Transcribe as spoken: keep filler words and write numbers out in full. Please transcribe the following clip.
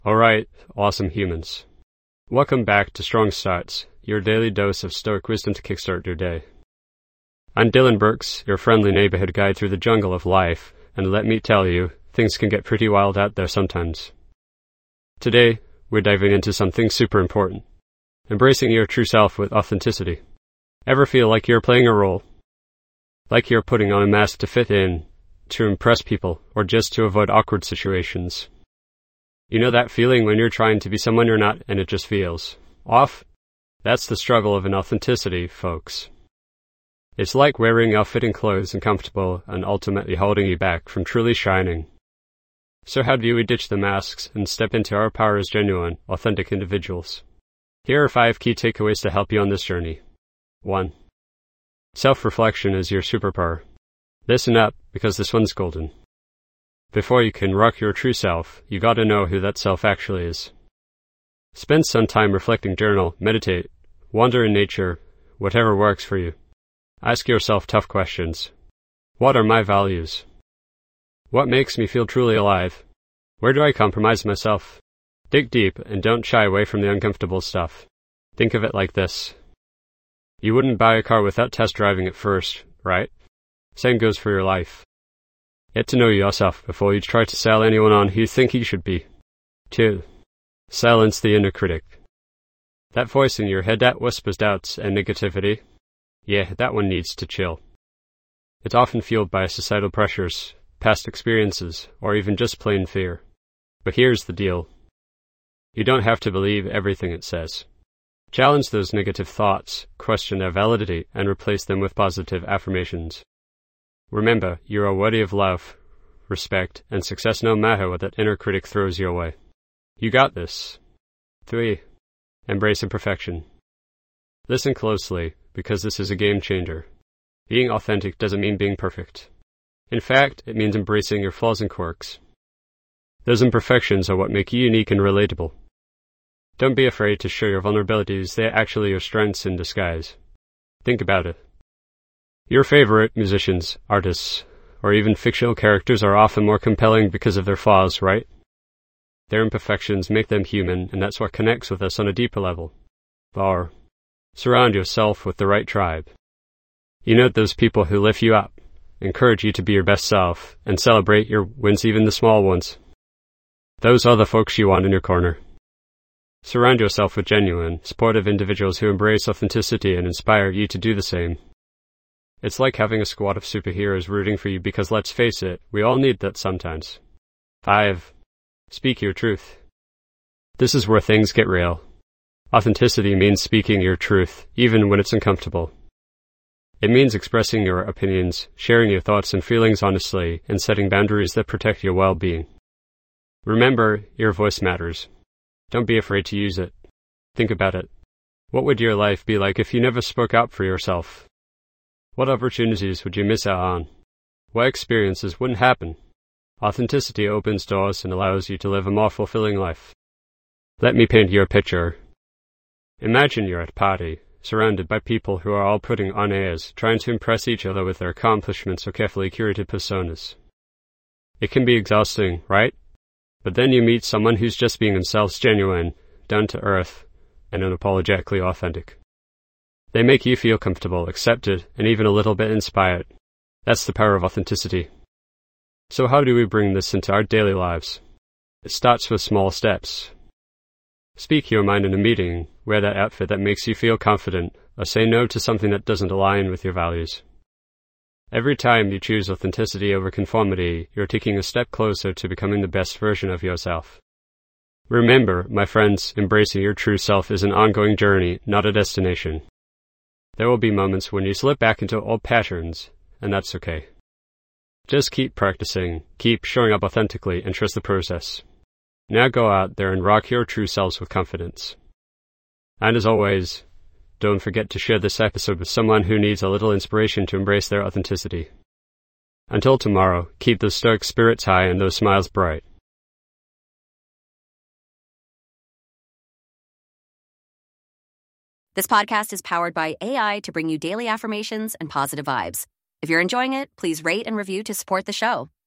Alright, awesome humans. Welcome back to Strong Starts, your daily dose of stoic wisdom to kickstart your day. I'm Dylan Brooks, your friendly neighborhood guide through the jungle of life, and let me tell you, things can get pretty wild out there sometimes. Today, we're diving into something super important. Embracing your true self with authenticity. Ever feel like you're playing a role? Like you're putting on a mask to fit in, to impress people, or just to avoid awkward situations? You know that feeling when you're trying to be someone you're not and it just feels off? That's the struggle of inauthenticity, folks. It's like wearing ill-fitting clothes and comfortable and ultimately holding you back from truly shining. So how do we ditch the masks and step into our power as genuine, authentic individuals? Here are five key takeaways to help you on this journey. one. Self-reflection is your superpower. Listen up, because this one's golden. Before you can rock your true self, you gotta know who that self actually is. Spend some time reflecting, journal, meditate, wander in nature, whatever works for you. Ask yourself tough questions. What are my values? What makes me feel truly alive? Where do I compromise myself? Dig deep and don't shy away from the uncomfortable stuff. Think of it like this. You wouldn't buy a car without test driving it first, right? Same goes for your life. Get to know yourself before you try to sell anyone on who you think you should be. two. Silence the inner critic. That voice in your head that whispers doubts and negativity, yeah, that one needs to chill. It's often fueled by societal pressures, past experiences, or even just plain fear. But here's the deal. You don't have to believe everything it says. Challenge those negative thoughts, question their validity, and replace them with positive affirmations. Remember, you are worthy of love, respect, and success no matter what that inner critic throws your way. You got this. three. Embrace imperfection. Listen closely, because this is a game changer. Being authentic doesn't mean being perfect. In fact, it means embracing your flaws and quirks. Those imperfections are what make you unique and relatable. Don't be afraid to show your vulnerabilities, they're actually your strengths in disguise. Think about it. Your favorite musicians, artists, or even fictional characters are often more compelling because of their flaws, right? Their imperfections make them human, and that's what connects with us on a deeper level. Or, surround yourself with the right tribe. You know those people who lift you up, encourage you to be your best self, and celebrate your wins, even the small ones. Those are the folks you want in your corner. Surround yourself with genuine, supportive individuals who embrace authenticity and inspire you to do the same. It's like having a squad of superheroes rooting for you because, let's face it, we all need that sometimes. five. Speak your truth. This is where things get real. Authenticity means speaking your truth, even when it's uncomfortable. It means expressing your opinions, sharing your thoughts and feelings honestly, and setting boundaries that protect your well-being. Remember, your voice matters. Don't be afraid to use it. Think about it. What would your life be like if you never spoke up for yourself? What opportunities would you miss out on? What experiences wouldn't happen? Authenticity opens doors and allows you to live a more fulfilling life. Let me paint you a picture. Imagine you're at a party, surrounded by people who are all putting on airs, trying to impress each other with their accomplishments or carefully curated personas. It can be exhausting, right? But then you meet someone who's just being themselves, genuine, down to earth, and unapologetically authentic. They make you feel comfortable, accepted, and even a little bit inspired. That's the power of authenticity. So how do we bring this into our daily lives? It starts with small steps. Speak your mind in a meeting, wear that outfit that makes you feel confident, or say no to something that doesn't align with your values. Every time you choose authenticity over conformity, you're taking a step closer to becoming the best version of yourself. Remember, my friends, embracing your true self is an ongoing journey, not a destination. There will be moments when you slip back into old patterns, and that's okay. Just keep practicing, keep showing up authentically, and trust the process. Now go out there and rock your true selves with confidence. And as always, don't forget to share this episode with someone who needs a little inspiration to embrace their authenticity. Until tomorrow, keep those stoic spirits high and those smiles bright. This podcast is powered by A I to bring you daily affirmations and positive vibes. If you're enjoying it, please rate and review to support the show.